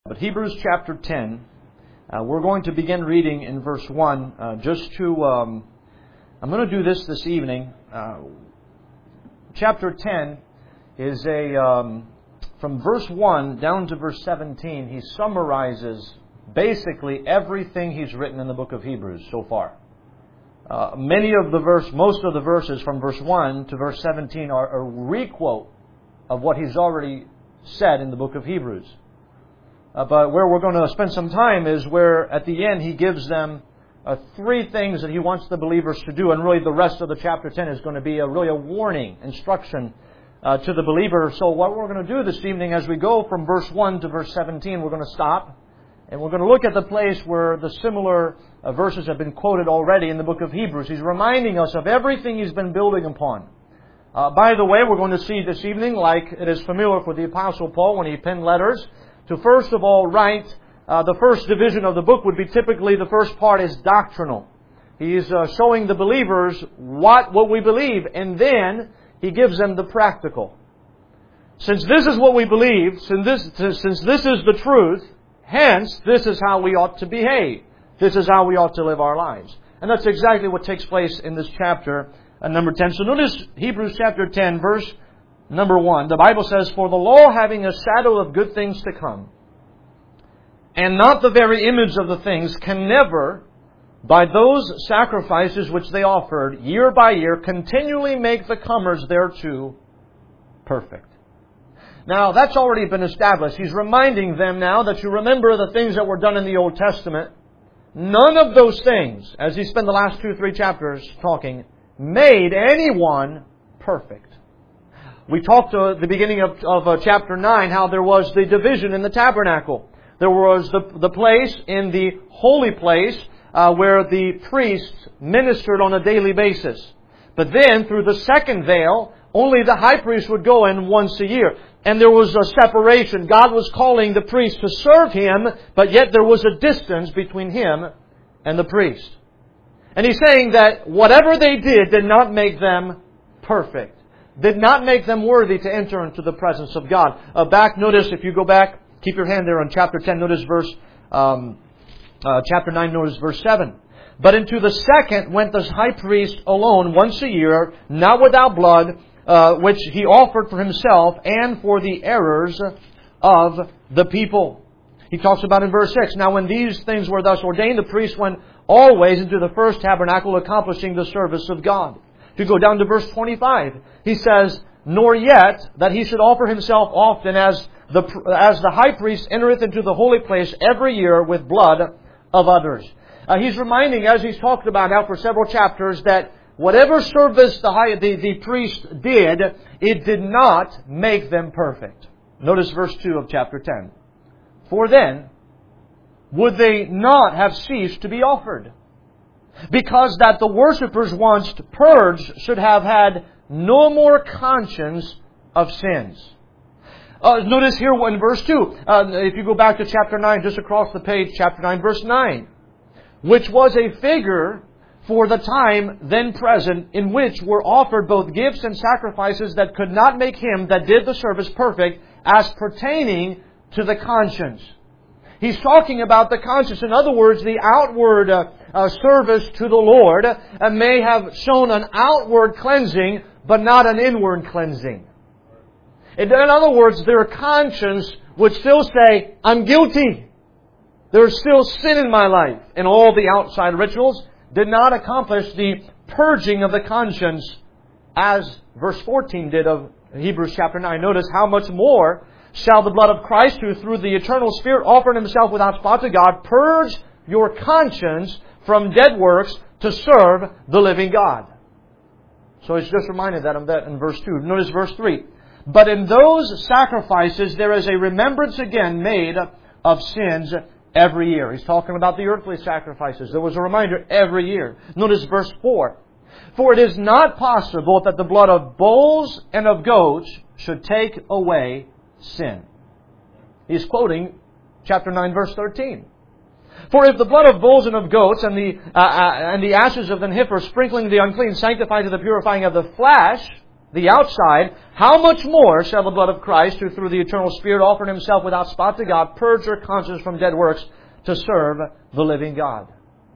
But Hebrews chapter 10, we're going to begin reading in verse 1. I'm going to do this evening. Chapter 10 is from verse 1 down to verse 17, he summarizes basically everything he's written in the book of Hebrews so far. Most of the verses from verse 1 to verse 17 are a requote of what he's already said in the book of Hebrews. But where we're going to spend some time is where at the end he gives them three things that he wants the believers to do. And really the rest of the chapter 10 is going to be a warning, instruction to the believer. So what we're going to do this evening as we go from verse 1 to verse 17, we're going to stop. And we're going to look at the place where the similar verses have been quoted already in the book of Hebrews. He's reminding us of everything he's been building upon. By the way, we're going to see this evening, like it is familiar for the Apostle Paul when he penned letters, to first of all write, the first division of the book would be typically the first part is doctrinal. He's showing the believers what we believe, and then he gives them the practical. Since this is what we believe, since this is the truth, hence this is how we ought to behave. This is how we ought to live our lives. And that's exactly what takes place in this chapter, number 10. So notice Hebrews chapter 10, verse number 1, the Bible says, "For the law having a shadow of good things to come, and not the very image of the things, can never, by those sacrifices which they offered year by year, continually make the comers thereto perfect." Now, that's already been established. He's reminding them now that you remember the things that were done in the Old Testament. None of those things, as he spent the last 2-3 chapters talking, made anyone perfect. We talked at the beginning of chapter 9 how there was the division in the tabernacle. There was the place in the holy place where the priests ministered on a daily basis. But then through the second veil, only the high priest would go in once a year. And there was a separation. God was calling the priest to serve Him, but yet there was a distance between Him and the priest. And He's saying that whatever they did not make them perfect. Did not make them worthy to enter into the presence of God. Notice, if you go back, keep your hand there on chapter 10, notice chapter 9, notice verse 7. "But into the second went the high priest alone once a year, not without blood, which he offered for himself and for the errors of the people." He talks about in verse 6, "Now when these things were thus ordained, the priest went always into the first tabernacle, accomplishing the service of God." If you go down to verse 25, he says, "Nor yet that he should offer himself often as the high priest entereth into the holy place every year with blood of others." He's reminding, as he's talked about now for several chapters, that whatever service the priest did, it did not make them perfect. Notice verse 2 of chapter 10. "For then would they not have ceased to be offered, because that the worshippers once purged should have had no more conscience of sins." Notice here in verse 2, if you go back to chapter 9, just across the page, chapter 9, verse 9, "Which was a figure for the time then present, in which were offered both gifts and sacrifices that could not make him that did the service perfect, as pertaining to the conscience." He's talking about the conscience. In other words, the outward service to the Lord may have shown an outward cleansing, but not an inward cleansing. In other words, their conscience would still say, "I'm guilty. There's still sin in my life." And all the outside rituals did not accomplish the purging of the conscience as verse 14 did of Hebrews chapter 9. Notice, "How much more shall the blood of Christ, who through the eternal Spirit offered Himself without spot to God, purge your conscience from dead works to serve the living God." So He's just reminded that of that in verse 2. Notice verse 3. "But in those sacrifices there is a remembrance again made of sins every year." He's talking about the earthly sacrifices. There was a reminder every year. Notice verse 4. "For it is not possible that the blood of bulls and of goats should take away sin." He's quoting chapter 9, verse 13. "For if the blood of bulls and of goats and the ashes of the heifer sprinkling the unclean sanctify to the purifying of the flesh, the outside, how much more shall the blood of Christ, who through the eternal Spirit offered Himself without spot to God, purge your conscience from dead works to serve the living God?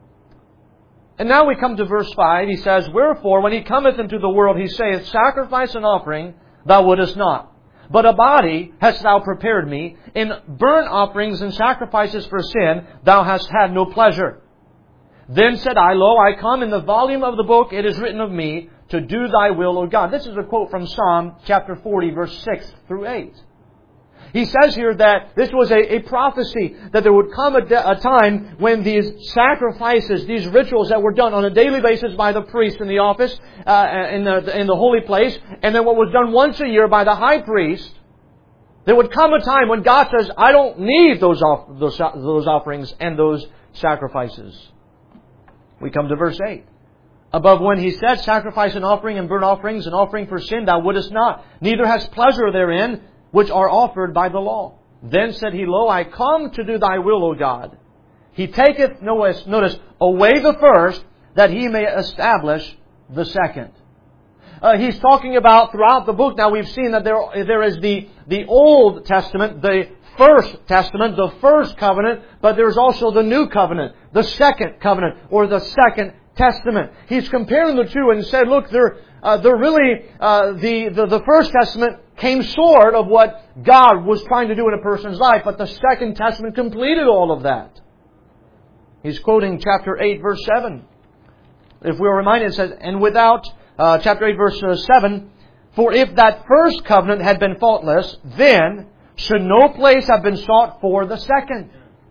And now we come to verse 5. He says, Wherefore, when He cometh into the world, He saith, Sacrifice and offering thou wouldest not, but a body hast thou prepared me. In burnt offerings and sacrifices for sin thou hast had no pleasure. Then said I, Lo, I come. In the volume of the book it is written of me, to do thy will, O God. This is a quote from Psalm chapter 40, verse 6 through 8. He says here that this was a prophecy that there would come a time when these sacrifices, these rituals that were done on a daily basis by the priest in the office, in the holy place, and then what was done once a year by the high priest, there would come a time when God says, I don't need those offerings and those sacrifices. We come to verse 8. Above when He said, Sacrifice and offering and burnt offerings and offering for sin thou wouldest not, neither hast pleasure therein, which are offered by the law. Then said He, Lo, I come to do thy will, O God. He taketh, notice, away the first, that He may establish the second. He's talking about throughout the book. Now we've seen that there is the Old Testament, the First Testament, the first covenant, but there's also the New Covenant, the Second Covenant, or the Second Testament. He's comparing the two and said, look, they're really, the First Testament came short of what God was trying to do in a person's life, but the Second Testament completed all of that. He's quoting chapter 8, verse 7. If we are reminded, it says, and without, chapter 8, verse 7, For if that first covenant had been faultless, then should no place have been sought for the second.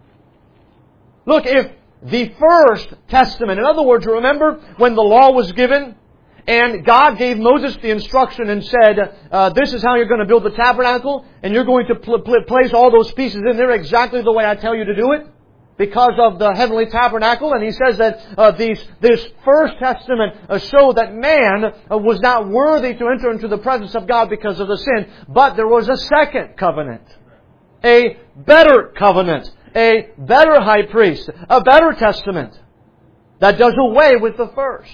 Look, if the First Testament, in other words, remember when the law was given, and God gave Moses the instruction and said, this is how you're going to build the tabernacle, and you're going to place all those pieces in there exactly the way I tell you to do it, because of the heavenly tabernacle. And he says that this First Testament showed that man was not worthy to enter into the presence of God because of the sin. But there was a second covenant, a better covenant, a better high priest, a better testament that does away with the first.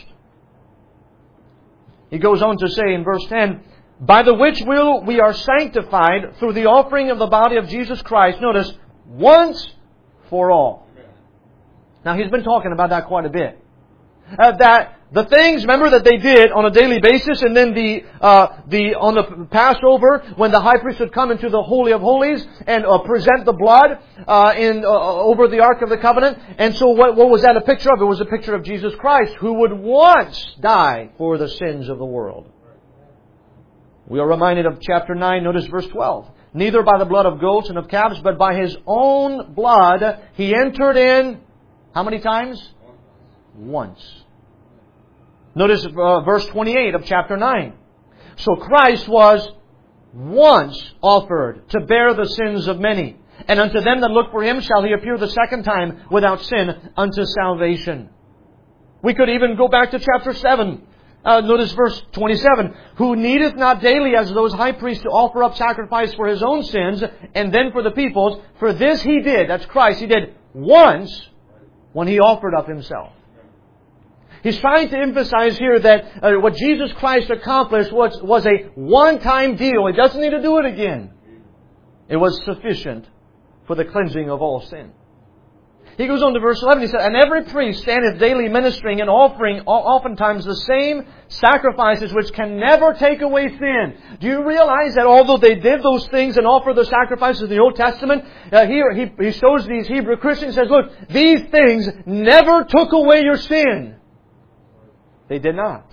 He goes on to say in verse 10, By the which will we are sanctified through the offering of the body of Jesus Christ, notice, once for all. Now he's been talking about that quite a bit. That the things, remember, that they did on a daily basis, and then on the Passover, when the high priest would come into the Holy of Holies and present the blood over the Ark of the Covenant. And so what was that a picture of? It was a picture of Jesus Christ, who would once die for the sins of the world. We are reminded of chapter 9, notice verse 12. Neither by the blood of goats and of calves, but by His own blood He entered in, how many times? Once. Notice verse 28 of chapter 9. So Christ was once offered to bear the sins of many. And unto them that look for Him shall He appear the second time without sin unto salvation. We could even go back to chapter 7. Notice verse 27. Who needeth not daily as those high priests to offer up sacrifice for His own sins, and then for the people's. For this He did, that's Christ, He did once when He offered up Himself. He's trying to emphasize here that what Jesus Christ accomplished was a one-time deal. He doesn't need to do it again. It was sufficient for the cleansing of all sin. He goes on to verse 11. He said, And every priest standeth daily ministering and offering oftentimes the same sacrifices which can never take away sin. Do you realize that although they did those things and offered the sacrifices in the Old Testament, here he shows these Hebrew Christians, says, look, these things never took away your sin. They did not.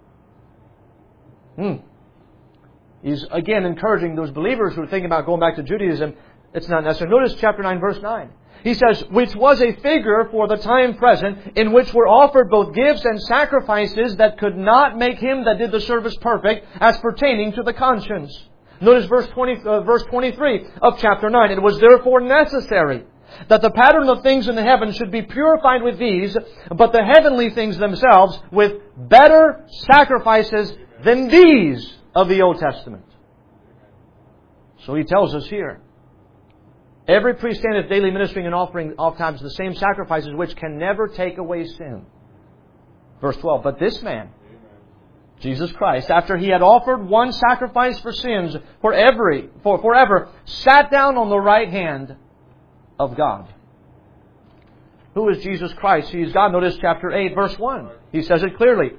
He's again encouraging those believers who are thinking about going back to Judaism. It's not necessary. Notice chapter 9, verse 9. He says, which was a figure for the time present, in which were offered both gifts and sacrifices that could not make him that did the service perfect, as pertaining to the conscience. Notice verse 23 of chapter 9. It was therefore necessary that the pattern of things in the heavens should be purified with these, but the heavenly things themselves with better sacrifices than these of the Old Testament. So he tells us here, every priest standeth daily ministering and offering oftentimes the same sacrifices which can never take away sin. Verse 12, but this man Jesus Christ, after He had offered one sacrifice for sins forever, sat down on the right hand of God. Who is Jesus Christ? He is God. Notice chapter 8, verse 1. He says it clearly.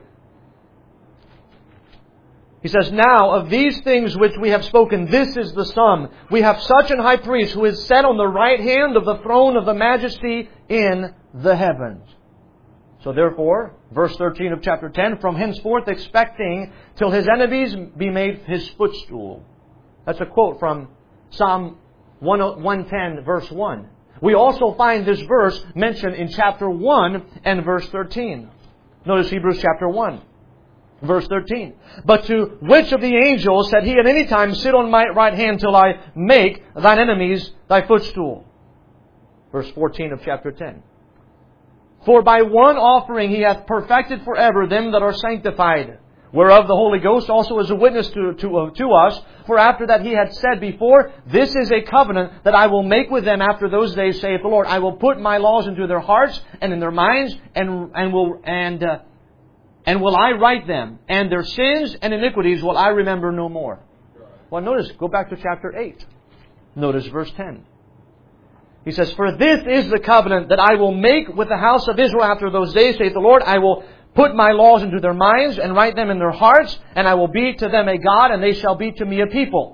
He says, "Now of these things which we have spoken, this is the sum. We have such an high priest who is set on the right hand of the throne of the majesty in the heavens." So therefore, verse 13 of chapter 10, "From henceforth expecting till His enemies be made His footstool." That's a quote from Psalm 110, verse 1. We also find this verse mentioned in chapter 1 and verse 13. Notice Hebrews chapter 1, verse 13. "But to which of the angels said He at any time, Sit on my right hand till I make thine enemies thy footstool?" Verse 14 of chapter 10. "For by one offering He hath perfected forever them that are sanctified, whereof the Holy Ghost also is a witness to us. For after that He had said before, This is a covenant that I will make with them after those days, saith the Lord. I will put my laws into their hearts and in their minds, and will I write them, and their sins and iniquities will I remember no more." Well, notice, go back to chapter 8. Notice verse 10. He says, "For this is the covenant that I will make with the house of Israel after those days, saith the Lord. I will put my laws into their minds and write them in their hearts, and I will be to them a God, and they shall be to me a people."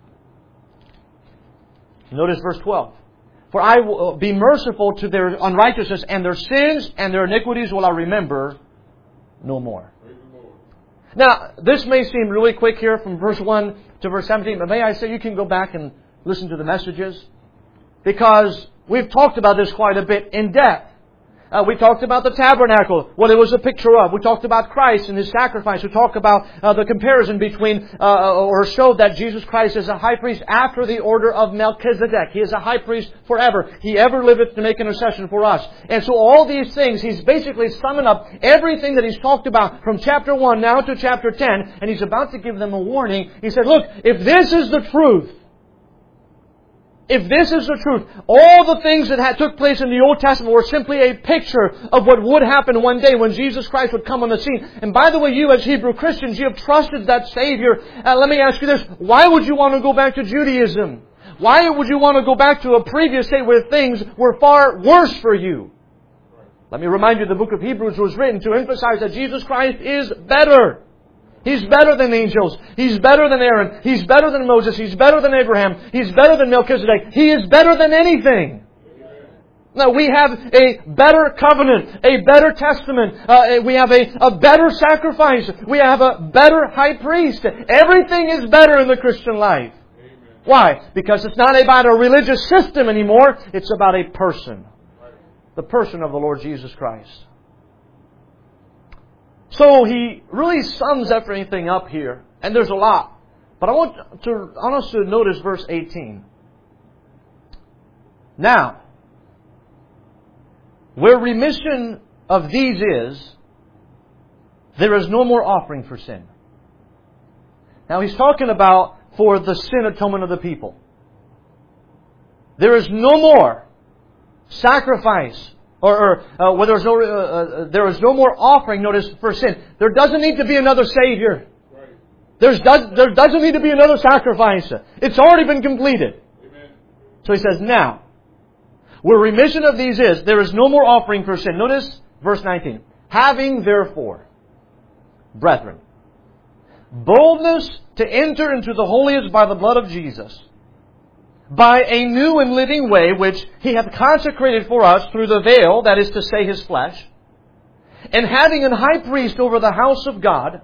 Notice verse 12. "For I will be merciful to their unrighteousness, and their sins and their iniquities will I remember no more." Now, this may seem really quick here from verse 1 to verse 17, but may I say you can go back and listen to the messages, because we've talked about this quite a bit in depth. We talked about the tabernacle, what it was a picture of. We talked about Christ and His sacrifice. We talked about the comparison between, or showed that Jesus Christ is a high priest after the order of Melchizedek. He is a high priest forever. He ever liveth to make intercession for us. And so all these things, He's basically summing up everything that He's talked about from chapter 1 now to chapter 10. And He's about to give them a warning. He said, look, if this is the truth, all the things that took place in the Old Testament were simply a picture of what would happen one day when Jesus Christ would come on the scene. And by the way, you as Hebrew Christians, you have trusted that Savior. Let me ask you this. Why would you want to go back to Judaism? Why would you want to go back to a previous state where things were far worse for you? Let me remind you, the book of Hebrews was written to emphasize that Jesus Christ is better. He's better than angels. He's better than Aaron. He's better than Moses. He's better than Abraham. He's better than Melchizedek. He is better than anything. Now, we have a better covenant, a better testament. We have a better sacrifice. We have a better high priest. Everything is better in the Christian life. Why? Because it's not about a religious system anymore. It's about a person. The person of the Lord Jesus Christ. So He really sums everything up here. And there's a lot. But I want us to notice verse 18. "Now, where remission of these is, there is no more offering for sin." Now He's talking about for the sin atonement of the people. There is no more sacrifice. Or where there is no more offering, notice, for sin. There doesn't need to be another Savior. There doesn't need to be another sacrifice. It's already been completed. Amen. So He says, "Now, where remission of these is, there is no more offering for sin." Notice verse 19. "Having therefore, brethren, boldness to enter into the holiest by the blood of Jesus, by a new and living way, which He hath consecrated for us through the veil, that is to say, His flesh, and having an high priest over the house of God."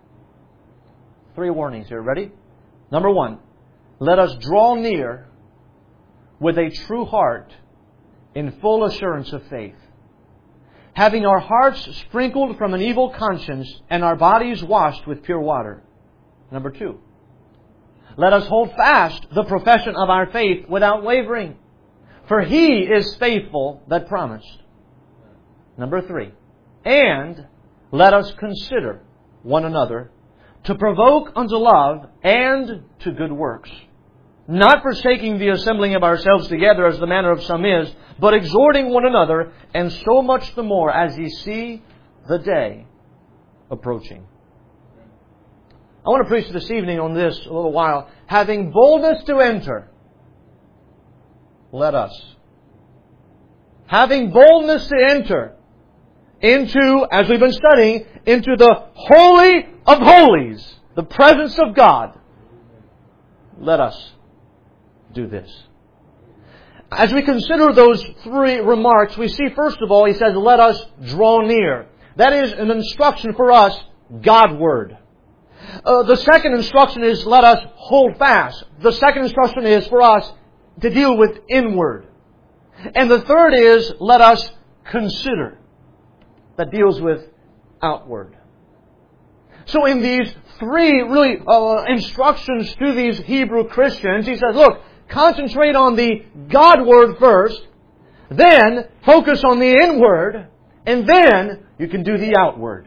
3 warnings here. Ready? Number 1, let us draw near with a true heart in full assurance of faith, having our hearts sprinkled from an evil conscience and our bodies washed with pure water. Number 2, let us hold fast the profession of our faith without wavering, for He is faithful that promised. Number 3, and let us consider one another to provoke unto love and to good works, not forsaking the assembling of ourselves together as the manner of some is, but exhorting one another, and so much the more as ye see the day approaching. I want to preach this evening on this a little while. Having boldness to enter, let us. Having boldness to enter into, as we've been studying, into the Holy of Holies, the presence of God. Let us do this. As we consider those three remarks, we see, first of all, he says, let us draw near. That is an instruction for us, Godward. The second instruction is, let us hold fast. The second instruction is for us to deal with inward. And the third is, let us consider. That deals with outward. So in these three really instructions to these Hebrew Christians, he says, look, concentrate on the Godward first, then focus on the inward, and then you can do the outward.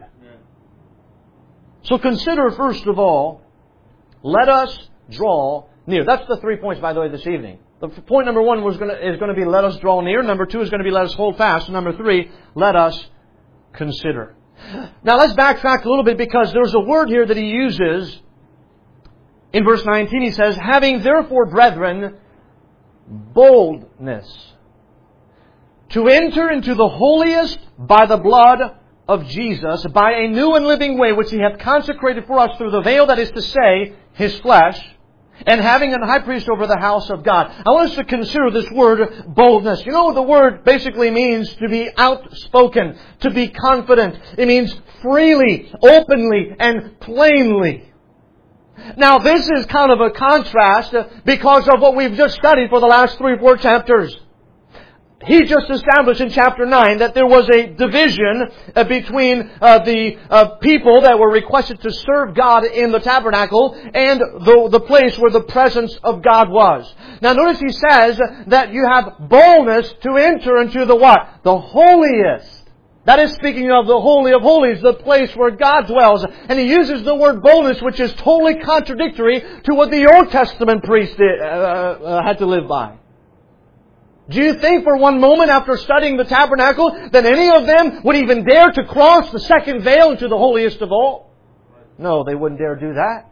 So consider first of all, let us draw near. That's the 3 points, by the way, this evening. The point number 1 is going to be let us draw near. Number 2 is going to be let us hold fast. And number 3, let us consider. Now let's backtrack a little bit, because there's a word here that he uses. In verse 19 he says, having therefore, brethren, boldness to enter into the holiest by the blood of Jesus, by a new and living way which He hath consecrated for us through the veil, that is to say, His flesh, and having an high priest over the house of God. I want us to consider this word boldness. You know, the word basically means to be outspoken, to be confident. It means freely, openly, and plainly. Now, this is kind of a contrast because of what we've just studied for the last 3 or 4 chapters. He just established in chapter 9 that there was a division between the people that were requested to serve God in the tabernacle and the place where the presence of God was. Now notice he says that you have boldness to enter into the what? The holiest. That is speaking of the Holy of Holies, the place where God dwells. And he uses the word boldness, which is totally contradictory to what the Old Testament priest had to live by. Do you think for one moment after studying the tabernacle that any of them would even dare to cross the second veil into the holiest of all? No, they wouldn't dare do that.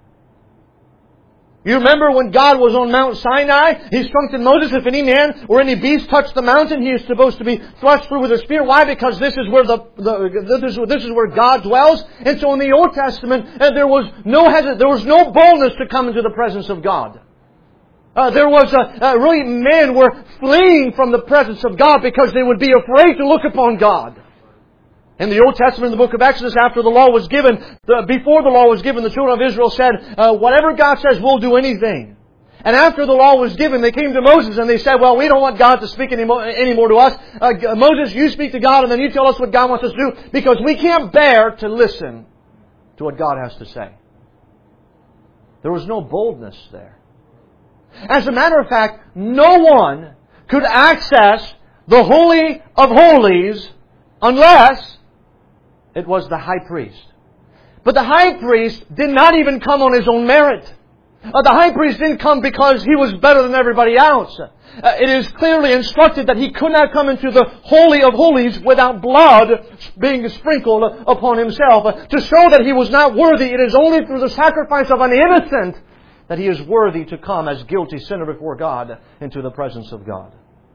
You remember when God was on Mount Sinai, He instructed Moses, if any man or any beast touch the mountain, he is supposed to be thrust through with a spear. Why? Because this is where this is where God dwells. And so in the Old Testament, there was no boldness to come into the presence of God. There was really men were fleeing from the presence of God because they would be afraid to look upon God. In the Old Testament, in the book of Exodus, after the law was given, before the law was given, the children of Israel said, whatever God says, we'll do anything. And after the law was given, they came to Moses and they said, well, we don't want God to speak anymore to us. Moses, you speak to God and then you tell us what God wants us to do, because we can't bear to listen to what God has to say. There was no boldness there. As a matter of fact, no one could access the Holy of Holies unless it was the high priest. But the high priest did not even come on his own merit. The high priest didn't come because he was better than everybody else. It is clearly instructed that he could not come into the Holy of Holies without blood being sprinkled upon himself. To show that he was not worthy, it is only through the sacrifice of an innocent that he is worthy to come as guilty sinner before God into the presence of God.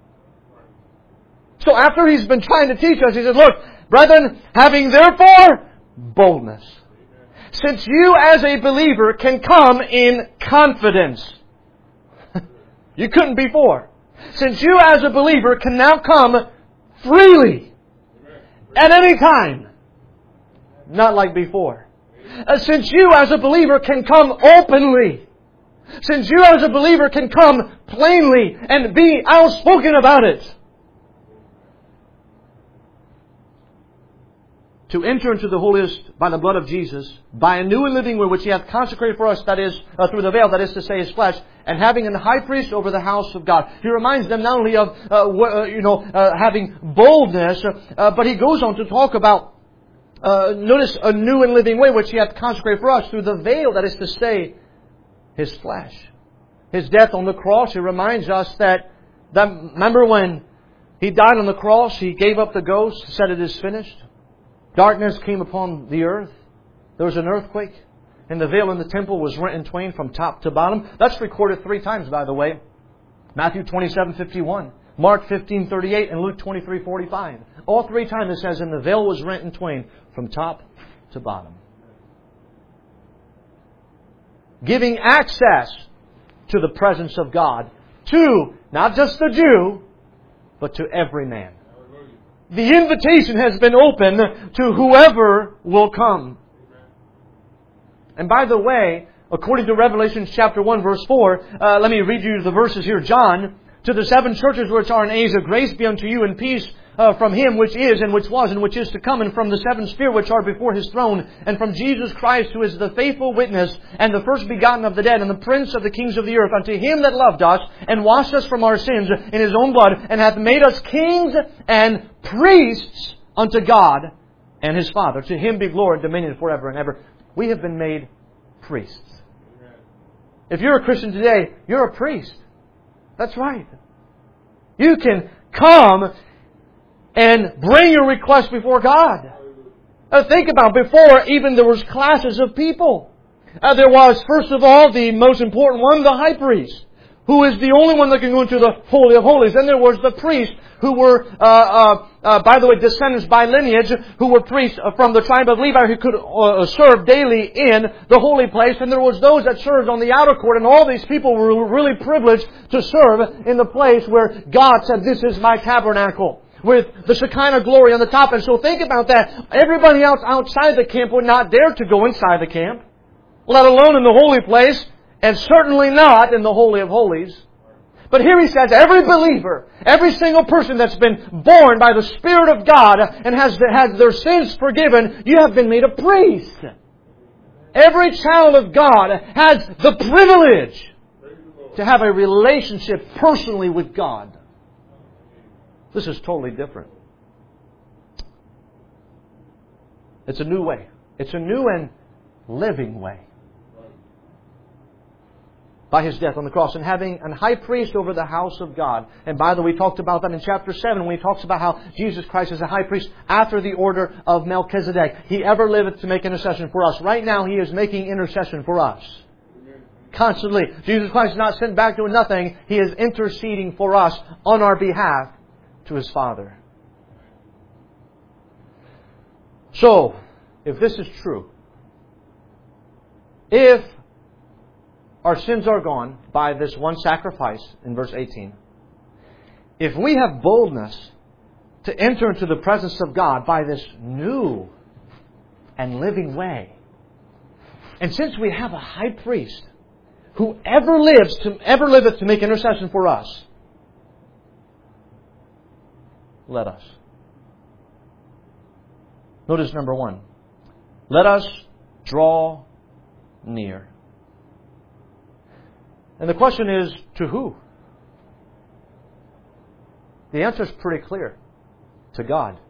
So after he's been trying to teach us, he says, look, brethren, having therefore boldness. Since you as a believer can come in confidence. You couldn't before. Since you as a believer can now come freely. At any time. Not like before. Since you as a believer can come openly. Since you as a believer can come plainly and be outspoken about it. To enter into the holiest by the blood of Jesus, by a new and living way which He hath consecrated for us, that is, through the veil, that is to say, His flesh, and having an high priest over the house of God. He reminds them not only of, having boldness, but he goes on to talk about, notice, a new and living way which He hath consecrated for us, through the veil, that is to say, His flesh. His death on the cross, He reminds us that remember when He died on the cross, He gave up the ghost, said it is finished. Darkness came upon the earth. There was an earthquake. and the veil in the temple was rent in twain from top to bottom. That's recorded 3 times, by the way. Matthew 27:51, Mark 15:38, and Luke 23:45. All 3 times it says, and the veil was rent in twain from top to bottom. Giving access to the presence of God to not just the Jew, but to every man. The invitation has been open to whoever will come. And by the way, according to Revelation chapter 1 verse 4, let me read you the verses here. John, to the 7 churches which are in Asia, grace be unto you and peace from Him which is and which was and which is to come, and from the 7 spirits which are before His throne, and from Jesus Christ, who is the faithful witness and the first begotten of the dead and the prince of the kings of the earth, unto Him that loved us and washed us from our sins in His own blood, and hath made us kings and priests unto God and His Father. To Him be glory and dominion forever and ever. We have been made priests. If you're a Christian today, you're a priest. That's right. You can come and bring your request before God. Think about it. Before even there was classes of people. There was, first of all, the most important one, the high priest, who is the only one that can go into the Holy of Holies. Then there was the priests, who were, by the way, descendants by lineage, who were priests from the tribe of Levi, who could serve daily in the holy place. And there was those that served on the outer court, and all these people were really privileged to serve in the place where God said, "This is my tabernacle," with the Shekinah glory on the top. And so think about that. Everybody else outside the camp would not dare to go inside the camp, let alone in the holy place, and certainly not in the Holy of Holies. But here he says, every believer, every single person that's been born by the Spirit of God and has their sins forgiven, you have been made a priest. Every child of God has the privilege to have a relationship personally with God. This is totally different. It's a new way. It's a new and living way. By His death on the cross, and having an high priest over the house of God. And by the way, we talked about that in chapter 7 when he talks about how Jesus Christ is a high priest after the order of Melchizedek. He ever liveth to make intercession for us. Right now He is making intercession for us. Constantly. Jesus Christ is not sent back doing nothing. He is interceding for us on our behalf to His Father. So, if this is true, if our sins are gone by this one sacrifice in verse 18, if we have boldness to enter into the presence of God by this new and living way, and since we have a high priest who ever liveth to make intercession for us, let us. Notice number 1. Let us draw near. And the question is, to who? The answer is pretty clear. To God.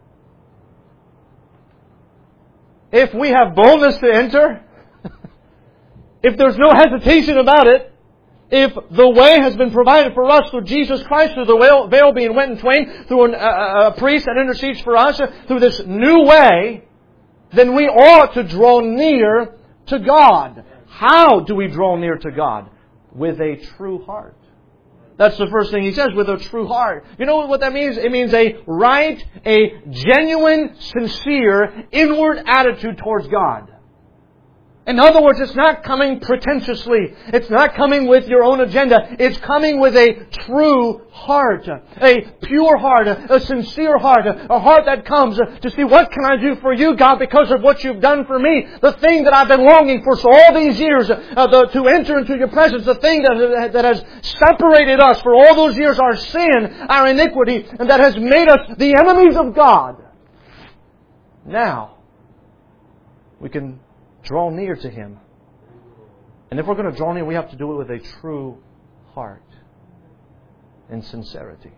If we have boldness to enter, if there's no hesitation about it, if the way has been provided for us through Jesus Christ, through the veil being rent in twain, through a priest that intercedes for us, through this new way, then we ought to draw near to God. How do we draw near to God? With a true heart. That's the first thing he says, with a true heart. You know what that means? It means a right, a genuine, sincere, inward attitude towards God. In other words, it's not coming pretentiously. It's not coming with your own agenda. It's coming with a true heart. A pure heart. A sincere heart. A heart that comes to see, what can I do for you, God, because of what you've done for me? The thing that I've been longing for all these years, to enter into your presence. The thing that has separated us for all those years, our sin, our iniquity, and that has made us the enemies of God. Now, we can draw near to Him. And if we're going to draw near, we have to do it with a true heart and sincerity.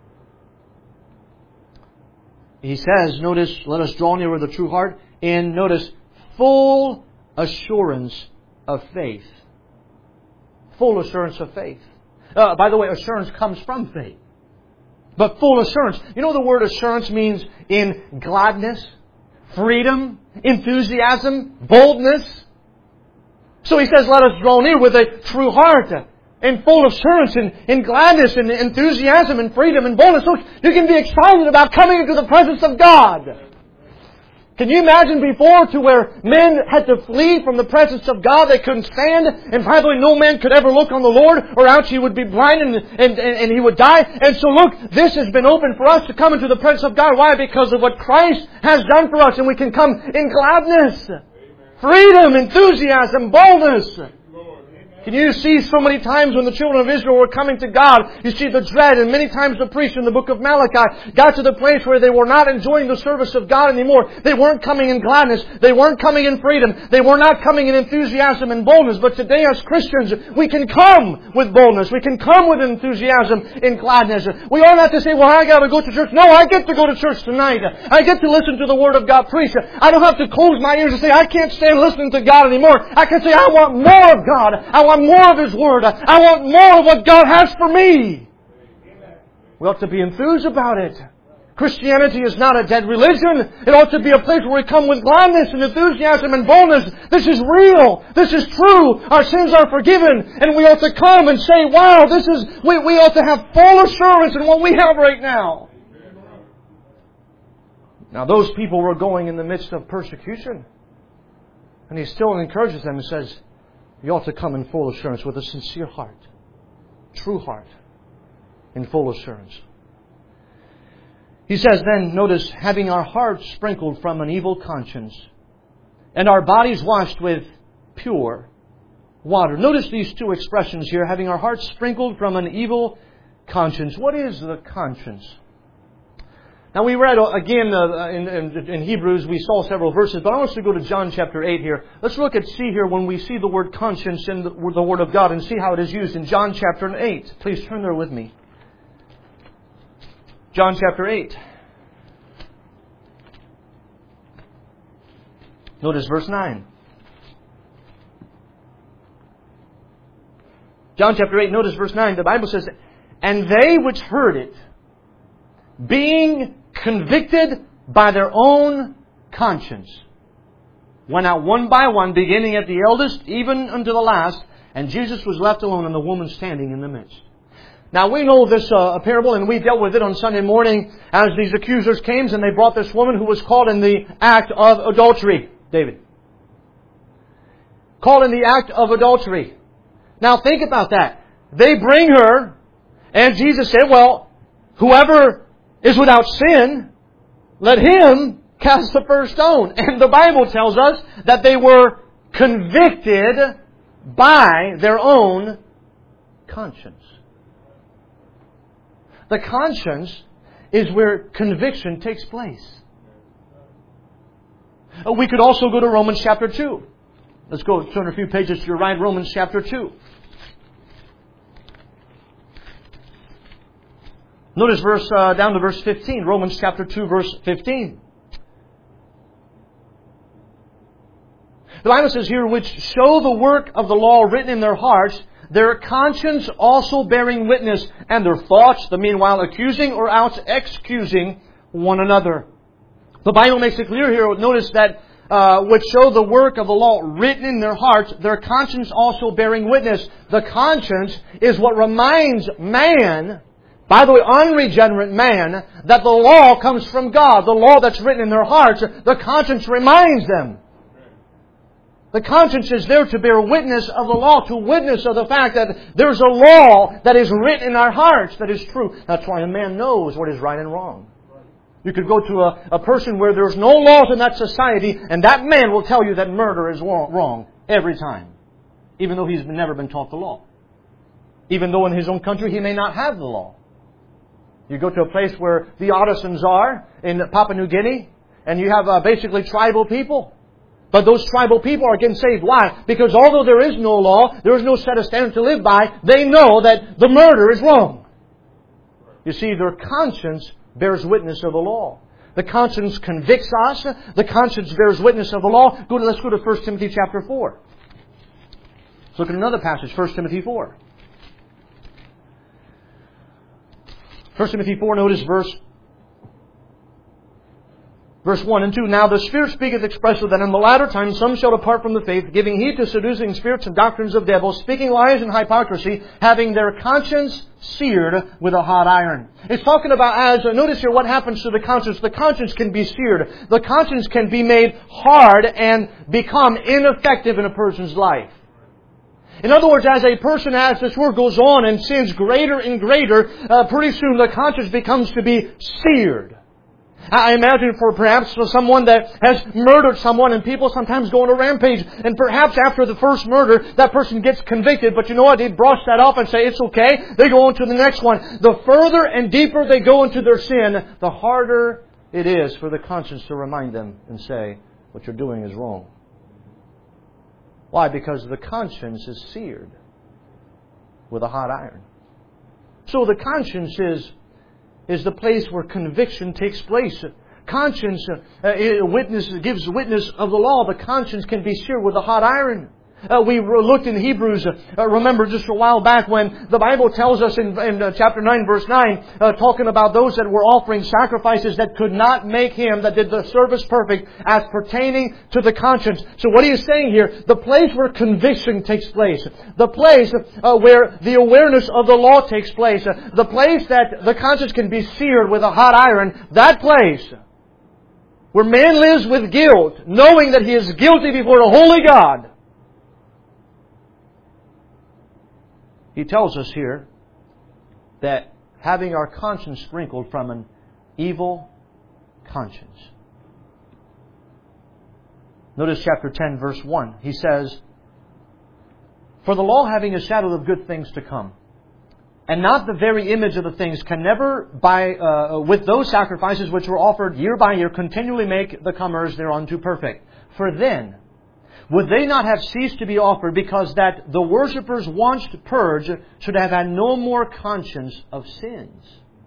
He says, notice, let us draw near with a true heart, and notice, full assurance of faith. Full assurance of faith. By the way, assurance comes from faith. But full assurance. You know the word assurance means in gladness, freedom, enthusiasm, boldness. So He says, let us draw near with a true heart, in full assurance, in gladness, and enthusiasm, and freedom, and boldness. Look, you can be excited about coming into the presence of God. Can you imagine before to where men had to flee from the presence of God? They couldn't stand. And by the way, no man could ever look on the Lord, or else he would be blind and he would die. And so look, this has been open for us to come into the presence of God. Why? Because of what Christ has done for us. And we can come in gladness, freedom, enthusiasm, boldness. Can you see so many times when the children of Israel were coming to God, you see the dread, and many times the priest in the book of Malachi got to the place where they were not enjoying the service of God anymore. They weren't coming in gladness. They weren't coming in freedom. They were not coming in enthusiasm and boldness. But today as Christians, we can come with boldness. We can come with enthusiasm and gladness. We don't have to say, well, I got to go to church. No, I get to go to church tonight. I get to listen to the Word of God preached. I don't have to close my ears and say, I can't stand listening to God anymore. I can say, I want more of God. I want more of His Word. I want more of what God has for me. We ought to be enthused about it. Christianity is not a dead religion. It ought to be a place where we come with gladness and enthusiasm and boldness. This is real. This is true. Our sins are forgiven. And we ought to come and say, wow, we ought to have full assurance in what we have right now. Now those people were going in the midst of persecution. And He still encourages them and says, you ought to come in full assurance with a sincere heart, true heart, in full assurance. He says then, notice, having our hearts sprinkled from an evil conscience and our bodies washed with pure water. Notice these two expressions here, having our hearts sprinkled from an evil conscience. What is the conscience? Now we read again in Hebrews, we saw several verses, but I want us to go to John chapter 8 here. Let's see here when we see the word conscience in the Word of God and see how it is used in John chapter 8. Please turn there with me. John chapter 8. Notice verse 9. John chapter 8, notice verse 9. The Bible says, and they which heard it, being convicted by their own conscience, went out one by one, beginning at the eldest, even unto the last, and Jesus was left alone, and the woman standing in the midst. Now we know this parable, and we dealt with it on Sunday morning as these accusers came, and they brought this woman who was caught in the act of adultery. David. Caught in the act of adultery. Now think about that. They bring her, and Jesus said, well, whoever is without sin, let him cast the first stone. And the Bible tells us that they were convicted by their own conscience. The conscience is where conviction takes place. We could also go to Romans chapter 2. Let's go turn a few pages to your right, Romans chapter 2. Notice down to verse 15. Romans chapter 2, verse 15. The Bible says here, which show the work of the law written in their hearts, their conscience also bearing witness, and their thoughts, the meanwhile accusing or else excusing one another. The Bible makes it clear here, notice that which show the work of the law written in their hearts, their conscience also bearing witness. The conscience is what reminds man, by the way, unregenerate man, that the law comes from God. The law that's written in their hearts, the conscience reminds them. The conscience is there to bear witness of the law, to witness of the fact that there's a law that is written in our hearts that is true. That's why a man knows what is right and wrong. You could go to a person where there's no laws in that society, and that man will tell you that murder is wrong every time, even though he's never been taught the law. Even though in his own country he may not have the law. You go to a place where the Ottisans are, in Papua New Guinea, and you have basically tribal people. But those tribal people are getting saved. Why? Because although there is no law, there is no set of standards to live by, they know that the murder is wrong. You see, their conscience bears witness of the law. The conscience convicts us. The conscience bears witness of the law. Let's go to 1 Timothy chapter 4. Let's look at another passage, 1 Timothy 4. 1 Timothy 4, notice verse Verse 1 and 2, Now the Spirit speaketh expressly that in the latter time some shall depart from the faith, giving heed to seducing spirits and doctrines of devils, speaking lies and hypocrisy, having their conscience seared with a hot iron. It's talking about notice here what happens to the conscience. The conscience can be seared. The conscience can be made hard and become ineffective in a person's life. In other words, as a person, as this world goes on and sins greater and greater, pretty soon the conscience becomes to be seared. I imagine perhaps for someone that has murdered someone, and people sometimes go on a rampage, and perhaps after the first murder, that person gets convicted, but you know what, they brush that off and say, it's okay, they go on to the next one. The further and deeper they go into their sin, the harder it is for the conscience to remind them and say, what you're doing is wrong. Why? Because the conscience is seared with a hot iron. So the conscience is the place where conviction takes place. Conscience gives witness of the law. The conscience can be seared with a hot iron. We looked in Hebrews, remember just a while back when the Bible tells us in chapter 9 verse 9, talking about those that were offering sacrifices that could not make Him that did the service perfect as pertaining to the conscience. So what He is saying here, the place where conviction takes place, the place where the awareness of the law takes place, the place that the conscience can be seared with a hot iron, that place where man lives with guilt, knowing that he is guilty before a holy God. He tells us here that having our conscience sprinkled from an evil conscience. Notice chapter 10, verse 1. He says, For the law having a shadow of good things to come, and not the very image of the things, can never, with those sacrifices which were offered year by year, continually make the comers thereunto perfect. For then would they not have ceased to be offered, because that the worshippers once purged should have had no more conscience of sins?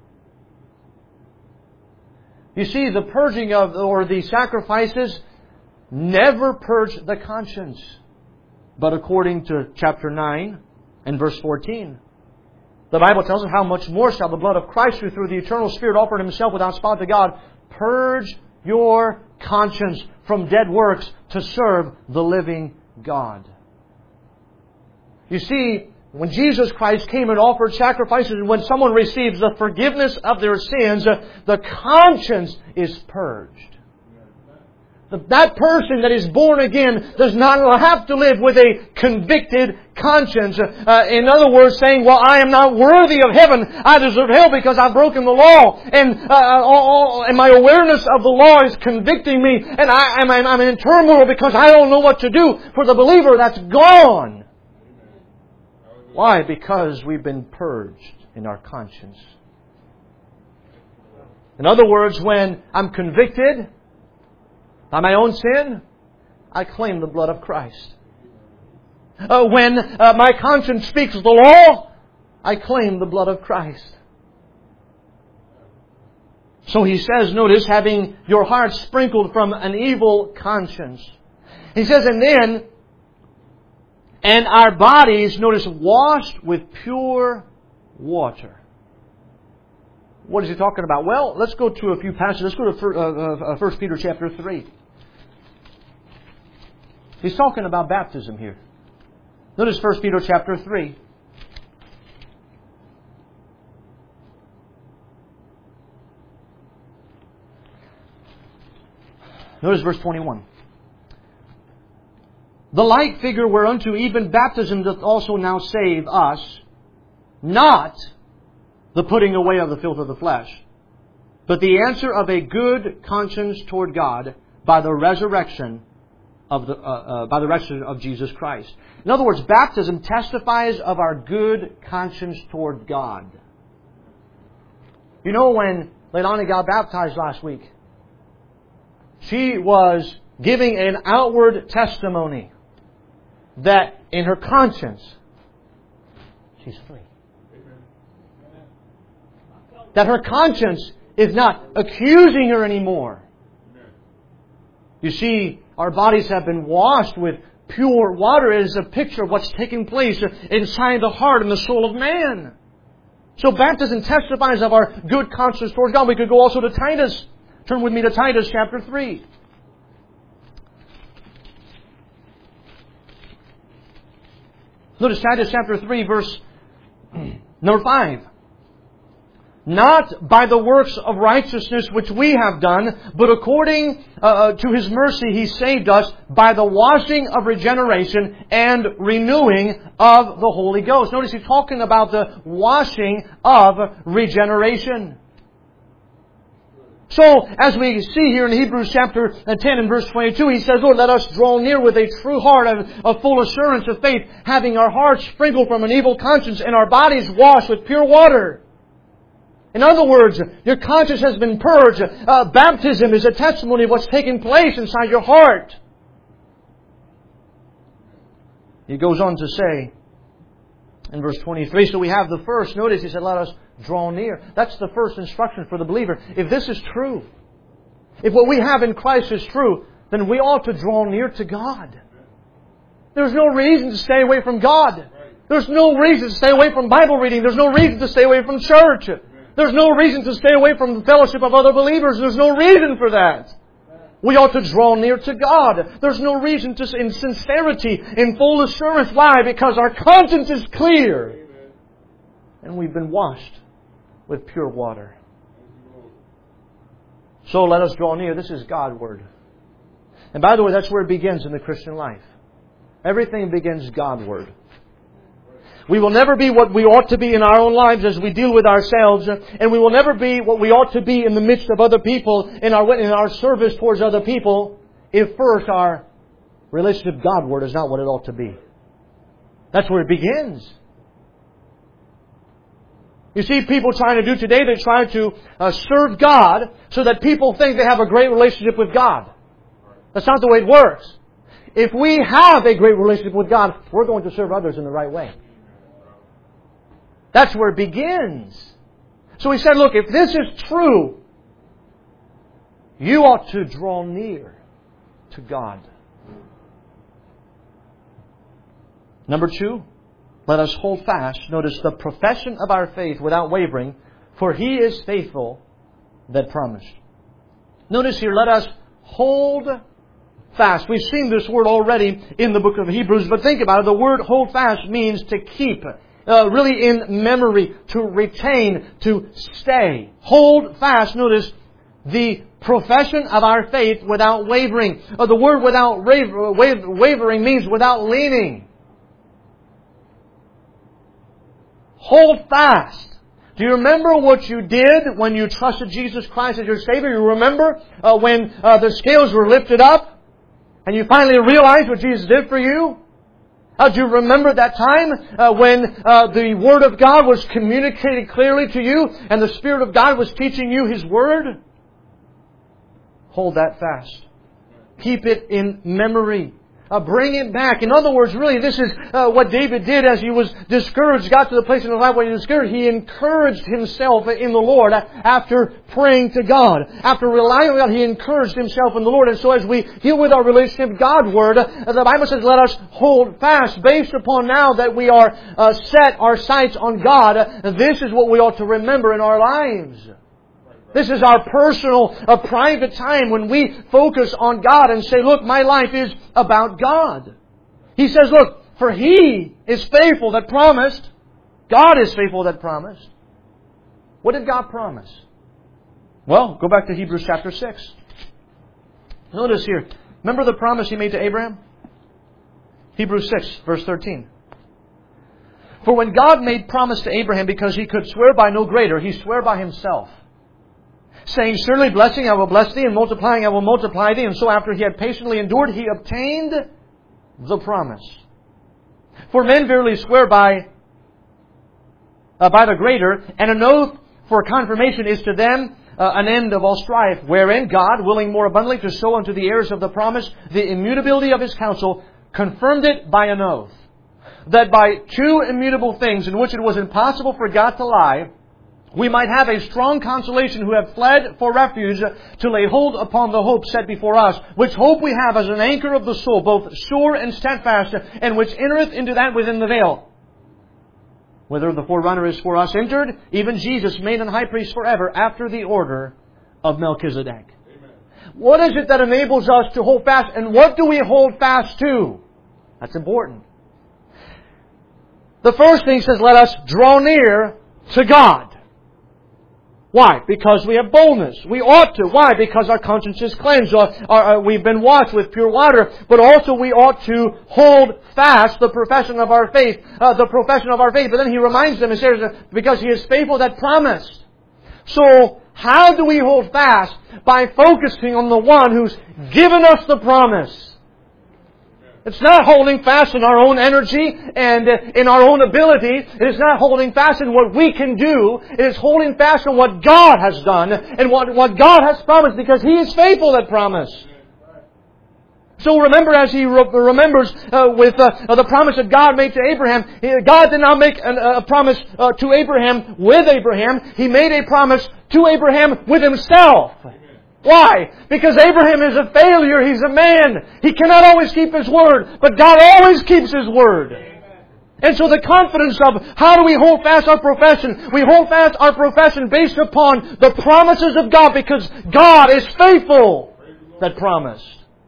You see, the purging or the sacrifices never purge the conscience. But according to chapter 9 and verse 14, the Bible tells us, how much more shall the blood of Christ, who through the eternal Spirit offered Himself without spot to God, purge your conscience from dead works to serve the living God. You see, when Jesus Christ came and offered sacrifices, and when someone receives the forgiveness of their sins, the conscience is purged. That person that is born again does not have to live with a convicted conscience. In other words, saying, well, I am not worthy of heaven. I deserve hell because I've broken the law. And my awareness of the law is convicting me. And I'm in turmoil because I don't know what to do. For the believer, that's gone. Why? Because we've been purged in our conscience. In other words, when I'm convicted by my own sin, I claim the blood of Christ. When my conscience speaks the law, I claim the blood of Christ. So he says, notice, having your heart sprinkled from an evil conscience. He says, and our bodies, notice, washed with pure water. What is he talking about? Well, let's go to a few passages. Let's go to 1 Peter chapter 3. He's talking about baptism here. Notice 1 Peter chapter 3. Notice verse 21. The like figure whereunto even baptism doth also now save us, not the putting away of the filth of the flesh, but the answer of a good conscience toward God by the resurrection of Jesus Christ. In other words, baptism testifies of our good conscience toward God. You know, when Leilani got baptized last week, she was giving an outward testimony that in her conscience, she's free. That her conscience is not accusing her anymore. You see, our bodies have been washed with pure water. It is a picture of what's taking place inside the heart and the soul of man. So baptism testifies of our good conscience towards God. We could go also to Titus Turn with me to Titus chapter 3. Notice Titus chapter 3, verse number 5. Not by the works of righteousness which we have done, but according to His mercy He saved us by the washing of regeneration and renewing of the Holy Ghost. Notice He's talking about the washing of regeneration. So, as we see here in Hebrews chapter 10 and verse 22, he says, Lord, let us draw near with a true heart of full assurance of faith, having our hearts sprinkled from an evil conscience and our bodies washed with pure water. In other words, your conscience has been purged. Baptism is a testimony of what's taking place inside your heart. He goes on to say, in verse 23, so we have the first. Notice he said, let us draw near. That's the first instruction for the believer. If this is true, if what we have in Christ is true, then we ought to draw near to God. There's no reason to stay away from God. There's no reason to stay away from Bible reading. There's no reason to stay away from church. There's no reason to stay away from the fellowship of other believers. There's no reason for that. We ought to draw near to God. There's no reason to, in sincerity, in full assurance. Why? Because our conscience is clear. And we've been washed with pure water. So let us draw near. This is God's Word. And by the way, that's where it begins in the Christian life. Everything begins God's Word. We will never be what we ought to be in our own lives as we deal with ourselves. And we will never be what we ought to be in the midst of other people, in our service towards other people, if first our relationship with God's Word is not what it ought to be. That's where it begins. You see people trying to do today, they try to serve God so that people think they have a great relationship with God. That's not the way it works. If we have a great relationship with God, we're going to serve others in the right way. That's where it begins. So he said, look, if this is true, you ought to draw near to God. Number 2, let us hold fast. Notice the profession of our faith without wavering, for He is faithful that promised. Notice here, let us hold fast. We've seen this word already in the book of Hebrews, but think about it. The word hold fast means to keep. Really in memory, to retain, to stay. Hold fast, notice, the profession of our faith without wavering. The word without wavering means without leaning. Hold fast. Do you remember what you did when you trusted Jesus Christ as your Savior? You remember when the scales were lifted up and you finally realized what Jesus did for you? Do you remember that time when the Word of God was communicated clearly to you and the Spirit of God was teaching you His Word? Hold that fast. Keep it in memory. Bring it back. In other words, really, this is what David did as he was discouraged, got to the place in his life where he was discouraged. He encouraged himself in the Lord after praying to God. After relying on God, he encouraged himself in the Lord. And so as we deal with our relationship with God's Word, the Bible says, let us hold fast based upon now that we are set our sights on God. This is what we ought to remember in our lives. This is our personal, private time when we focus on God and say, look, my life is about God. He says, look, for He is faithful that promised. God is faithful that promised. What did God promise? Well, go back to Hebrews chapter 6. Notice here. Remember the promise He made to Abraham? Hebrews 6, verse 13. For when God made promise to Abraham because He could swear by no greater, He swore by Himself, saying, surely blessing I will bless thee, and multiplying I will multiply thee. And so after he had patiently endured, he obtained the promise. For men verily swear by the greater, and an oath for confirmation is to them an end of all strife, wherein God, willing more abundantly to show unto the heirs of the promise the immutability of His counsel, confirmed it by an oath, that by two immutable things in which it was impossible for God to lie, we might have a strong consolation who have fled for refuge to lay hold upon the hope set before us, which hope we have as an anchor of the soul, both sure and steadfast, and which entereth into that within the veil, whither the forerunner is for us entered, even Jesus made an high priest forever after the order of Melchizedek. What is it that enables us to hold fast? And what do we hold fast to? That's important. The first thing says, let us draw near to God. Why? Because we have boldness. We ought to. Why? Because our conscience is cleansed. We've been washed with pure water. But also we ought to hold fast the profession of our faith. The profession of our faith. But then he reminds them and says, because He is faithful that promised. So, how do we hold fast? By focusing on the one who's given us the promise. It's not holding fast in our own energy and in our own ability. It is not holding fast in what we can do. It is holding fast on what God has done and what God has promised, because He is faithful that promise. So remember, as he remembers with the promise that God made to Abraham, God did not make a promise to Abraham with Abraham. He made a promise to Abraham with Himself. Why? Because Abraham is a failure. He's a man. He cannot always keep his word. But God always keeps His word. And so the confidence of how do we hold fast our profession? We hold fast our profession based upon the promises of God, because God is faithful that promised.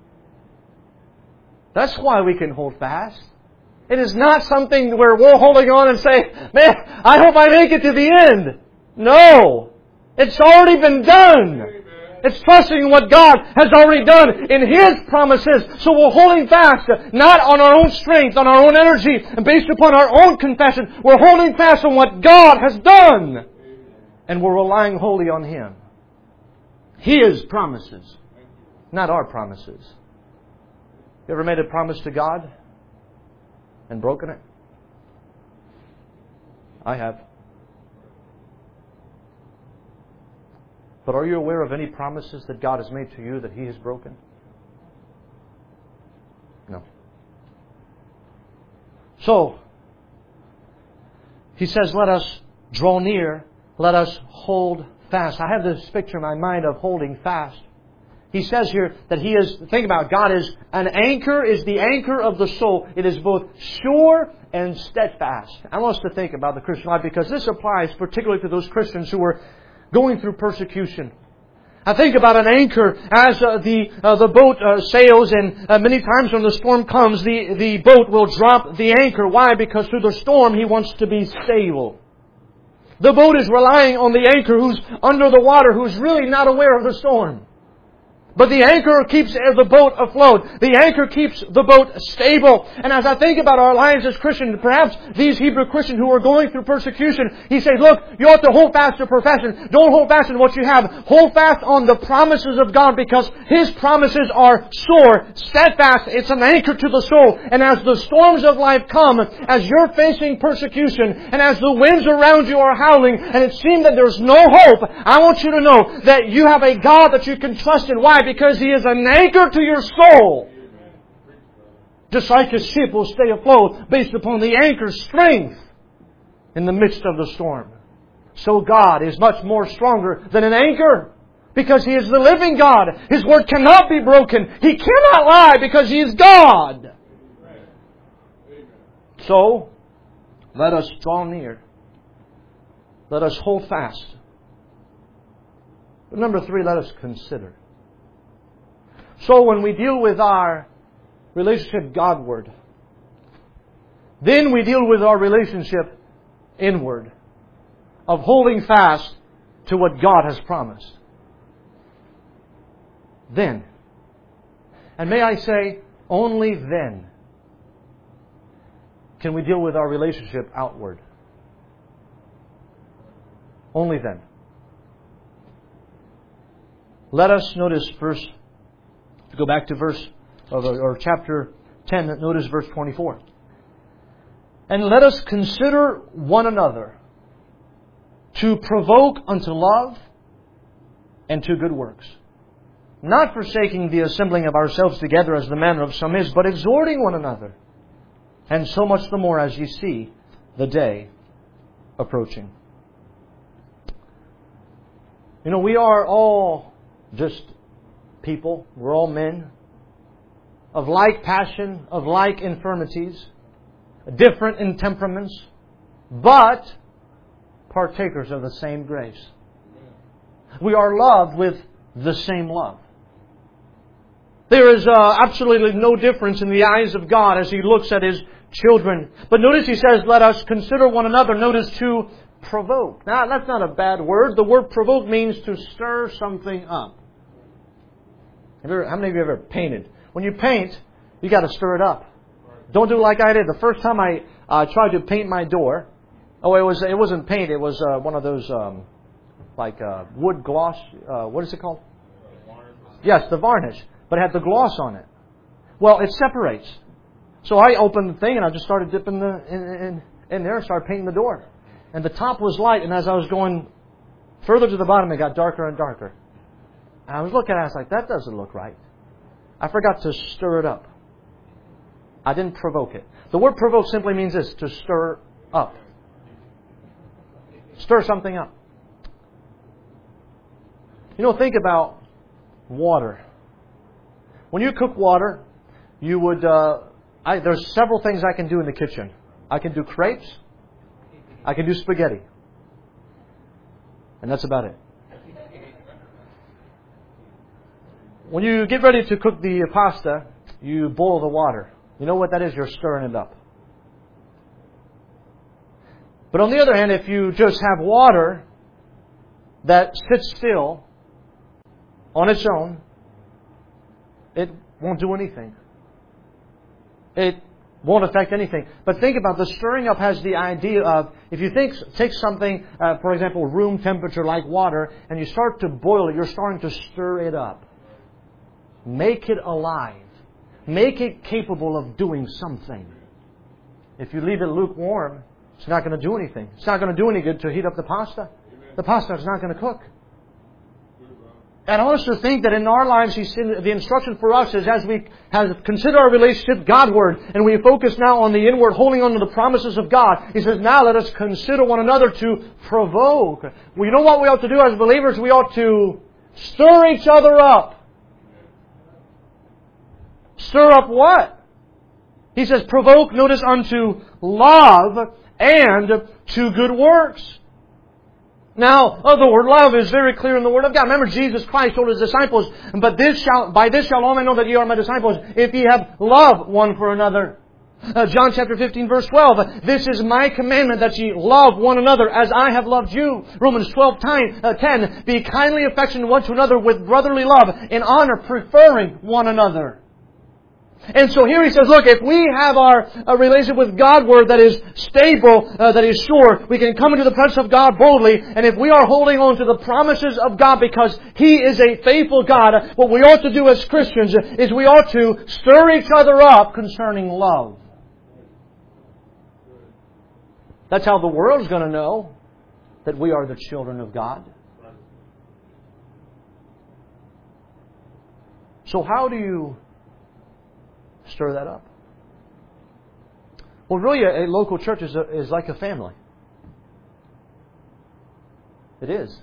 That's why we can hold fast. It is not something where we're holding on and say, man, I hope I make it to the end. No. It's already been done. It's trusting what God has already done in His promises. So we're holding fast, not on our own strength, on our own energy, and based upon our own confession. We're holding fast on what God has done. And we're relying wholly on Him. His promises, not our promises. You ever made a promise to God and broken it? I have. But are you aware of any promises that God has made to you that He has broken? No. So, he says, let us draw near, let us hold fast. I have this picture in my mind of holding fast. He says here that He is, think about it, God is an anchor, is the anchor of the soul. It is both sure and steadfast. I want us to think about the Christian life, because this applies particularly to those Christians who were going through persecution. I think about an anchor as the boat sails, and many times when the storm comes, the boat will drop the anchor. Why? Because through the storm He wants to be stable. The boat is relying on the anchor who's under the water, who's really not aware of the storm. But the anchor keeps the boat afloat. The anchor keeps the boat stable. And as I think about our lives as Christians, perhaps these Hebrew Christians who are going through persecution, he says, look, you ought to hold fast to profession. Don't hold fast on what you have. Hold fast on the promises of God, because His promises are sure, steadfast. It's an anchor to the soul. And as the storms of life come, as you're facing persecution, and as the winds around you are howling, and it seems that there's no hope, I want you to know that you have a God that you can trust in. Why? Because He is an anchor to your soul. Just like a ship will stay afloat based upon the anchor's strength in the midst of the storm. So God is much more stronger than an anchor, because He is the living God. His word cannot be broken. He cannot lie, because He is God. So, let us draw near. Let us hold fast. But number 3, let us consider. So when we deal with our relationship Godward, then we deal with our relationship inward, of holding fast to what God has promised. Then, and may I say, only then, can we deal with our relationship outward. Only then. Let us notice verse, to go back to verse, or chapter 10, notice verse 24. And let us consider one another to provoke unto love and to good works, not forsaking the assembling of ourselves together as the manner of some is, but exhorting one another, and so much the more as ye see the day approaching. You know, we are all just people. We're all men of like passion, of like infirmities, different in temperaments, but partakers of the same grace. We are loved with the same love. There is absolutely no difference in the eyes of God as He looks at His children. But notice He says, let us consider one another. Notice to provoke. Now, that's not a bad word. The word provoke means to stir something up. How many of you have ever painted? When you paint, you got to stir it up. Don't do like I did. The first time I tried to paint my door, it wasn't paint. It was one of those wood gloss. What is it called? Yes, the varnish. But it had the gloss on it. Well, it separates. So I opened the thing and I just started dipping in there and started painting the door. And the top was light, and as I was going further to the bottom, it got darker and darker. And I was looking at it, I was like, that doesn't look right. I forgot to stir it up. I didn't provoke it. The word provoke simply means this, to stir up. Stir something up. Think about water. When you cook water, you would... there's several things I can do in the kitchen. I can do crepes. I can do spaghetti. And that's about it. When you get ready to cook the pasta, you boil the water. You know what that is? You're stirring it up. But on the other hand, if you just have water that sits still on its own, it won't do anything. It won't affect anything. But think about the stirring up has the idea of, if you take something, for example, room temperature like water, and you start to boil it, you're starting to stir it up. Make it alive. Make it capable of doing something. If you leave it lukewarm, it's not going to do anything. It's not going to do any good to heat up the pasta. The pasta is not going to cook. And I also think that in our lives, the instruction for us is as we consider our relationship Godward, and we focus now on the inward, holding on to the promises of God. He says, now let us consider one another to provoke. Well, you know what we ought to do as believers? We ought to stir each other up. Stir up what? He says, provoke, notice, unto love and to good works. Now, the word love is very clear in the Word of God. Remember, Jesus Christ told His disciples, by this shall all men know that ye are my disciples, if ye have love one for another. John chapter 15, verse 12, this is my commandment, that ye love one another as I have loved you. Romans 12:10, be kindly affectionate one to another with brotherly love, in honor, preferring one another. And so here he says, look, if we have our relationship with Godward that is stable, that is sure, we can come into the presence of God boldly. And if we are holding on to the promises of God because He is a faithful God, what we ought to do as Christians is we ought to stir each other up concerning love. That's how the world's going to know that we are the children of God. So how do you stir that up? Well, really, a local church is like a family. It is.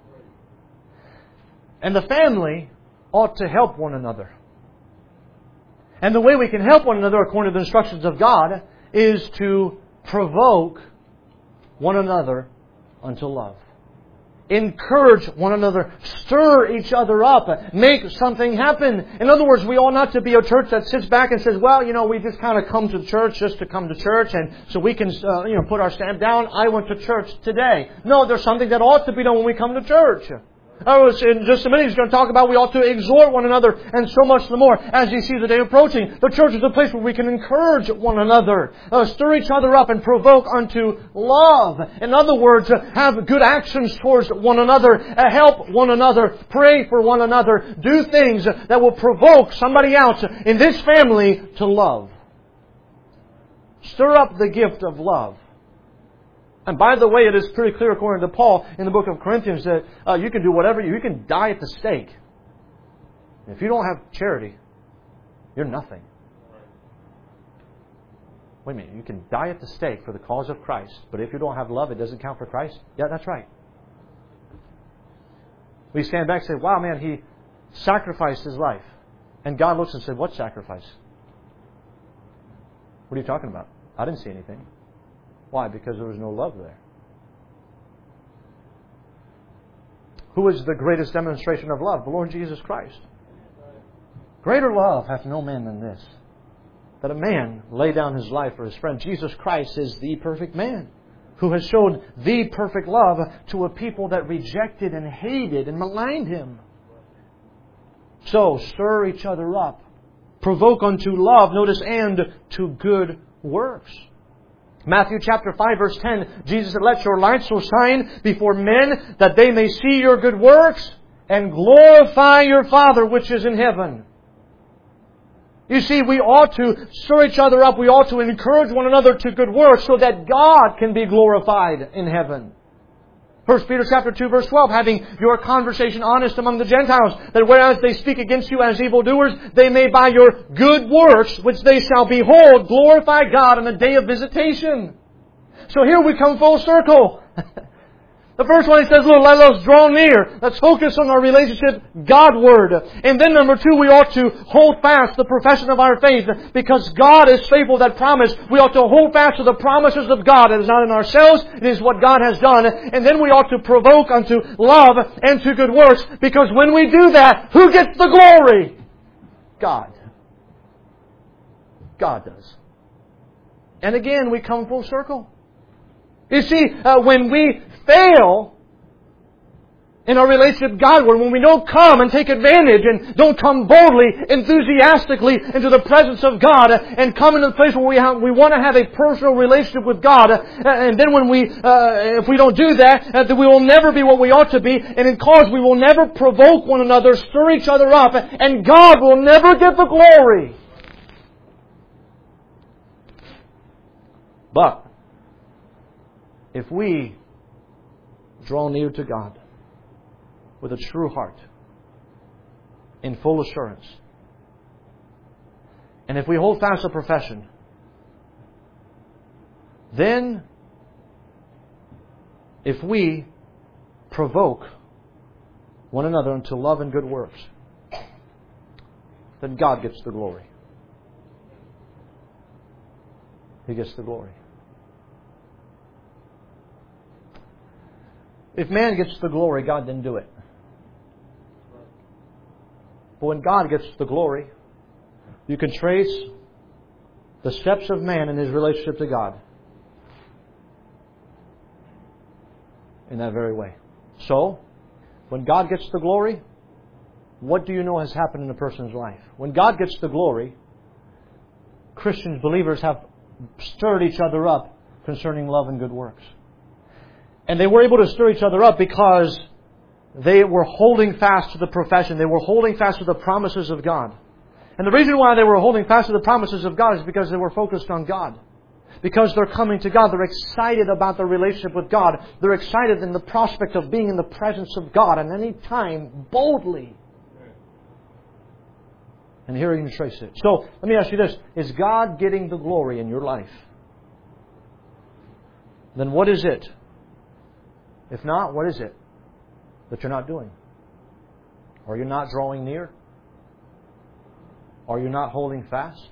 And the family ought to help one another. And the way we can help one another, according to the instructions of God, is to provoke one another unto love. Encourage one another. Stir each other up. Make something happen. In other words, we ought not to be a church that sits back and says, well, we just kind of come to church just to come to church, and so we can put our stamp down. I went to church today. No, there's something that ought to be done when we come to church. In just a minute, he's going to talk about we ought to exhort one another, and so much the more as you see the day approaching. The church is a place where we can encourage one another, stir each other up, and provoke unto love. In other words, have good actions towards one another, help one another, pray for one another, do things that will provoke somebody else in this family to love. Stir up the gift of love. And by the way, it is pretty clear according to Paul in the book of Corinthians that you can do whatever. You can die at the stake. If you don't have charity, you're nothing. Wait a minute. You can die at the stake for the cause of Christ. But if you don't have love, it doesn't count for Christ? Yeah, that's right. We stand back and say, wow, man, he sacrificed his life. And God looks and says, what sacrifice? What are you talking about? I didn't see anything. Why? Because there was no love there. Who is the greatest demonstration of love? The Lord Jesus Christ. Greater love hath no man than this, that a man lay down his life for his friend. Jesus Christ is the perfect man who has shown the perfect love to a people that rejected and hated and maligned Him. So, stir each other up. Provoke unto love, notice, and to good works. Matthew chapter 5 verse 10, Jesus said, let your light so shine before men that they may see your good works and glorify your Father which is in heaven. You see, we ought to stir each other up. We ought to encourage one another to good works so that God can be glorified in heaven. 1 Peter chapter 2 verse 12, having your conversation honest among the Gentiles, that whereas they speak against you as evildoers, they may by your good works, which they shall behold, glorify God in the day of visitation. So here we come full circle. The first one, he says, Lord, let us draw near. Let's focus on our relationship Godward. And then number 2, we ought to hold fast the profession of our faith. Because God is faithful that promise, we ought to hold fast to the promises of God. It is not in ourselves, it is what God has done. And then we ought to provoke unto love and to good works. Because when we do that, who gets the glory? God. God does. And again, we come full circle. You see, when we fail in our relationship Godward, when we don't come and take advantage and don't come boldly, enthusiastically into the presence of God and come into the place where we want to have a personal relationship with God, and then when if we don't do that, then we will never be what we ought to be, and in cause we will never provoke one another, stir each other up, and God will never get the glory. But if we draw near to God with a true heart, in full assurance, and if we hold fast the profession, then if we provoke one another unto love and good works, then God gets the glory. He gets the glory. If man gets the glory, God didn't do it. But when God gets the glory, you can trace the steps of man in his relationship to God in that very way. So, when God gets the glory, what do you know has happened in a person's life? When God gets the glory, Christians, believers have stirred each other up concerning love and good works. And they were able to stir each other up because they were holding fast to the profession. They were holding fast to the promises of God. And the reason why they were holding fast to the promises of God is because they were focused on God. Because they're coming to God. They're excited about their relationship with God. They're excited in the prospect of being in the presence of God at any time, boldly. And here you can trace it. So, let me ask you this. Is God getting the glory in your life? Then what is it? If not, what is it that you're not doing? Are you not drawing near? Are you not holding fast?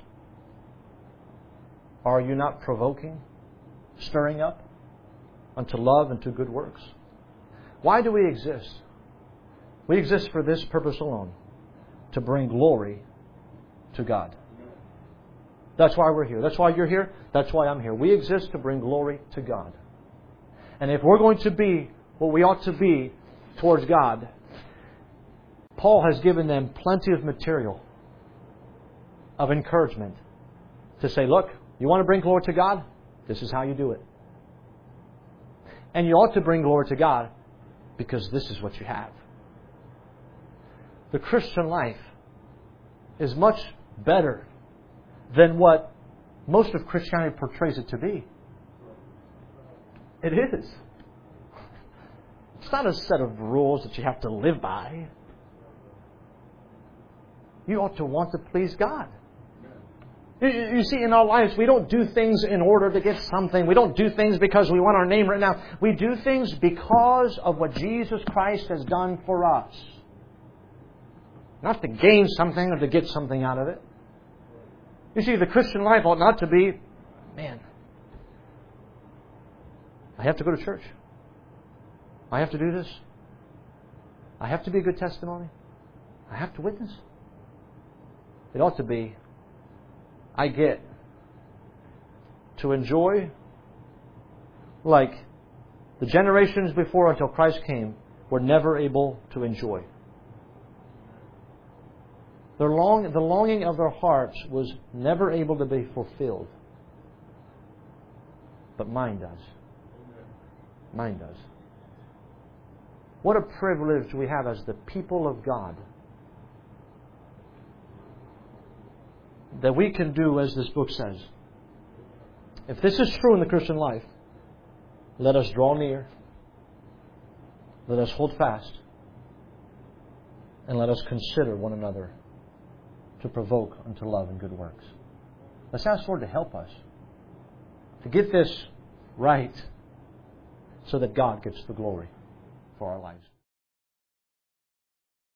Are you not provoking, stirring up unto love and to good works? Why do we exist? We exist for this purpose alone, to bring glory to God. That's why we're here. That's why you're here. That's why I'm here. We exist to bring glory to God. And if we're going to be what we ought to be towards God, Paul has given them plenty of material of encouragement to say, look, you want to bring glory to God? This is how you do it. And you ought to bring glory to God because this is what you have. The Christian life is much better than what most of Christianity portrays it to be. It is. It's not a set of rules that you have to live by. You ought to want to please God. You see, in our lives, we don't do things in order to get something. We don't do things because we want our name written out. We do things because of what Jesus Christ has done for us. Not to gain something or to get something out of it. You see, the Christian life ought not to be, man, I have to go to church. I have to do this. I have to be a good testimony. I have to witness. It ought to be, I get to enjoy like the generations before until Christ came were never able to enjoy. The longing of their hearts was never able to be fulfilled. But mine does. Mine does. What a privilege we have as the people of God, that we can do as this book says. If this is true in the Christian life, let us draw near, let us hold fast, and let us consider one another to provoke unto love and good works. Let's ask the Lord to help us to get this right so that God gets the glory for our lives.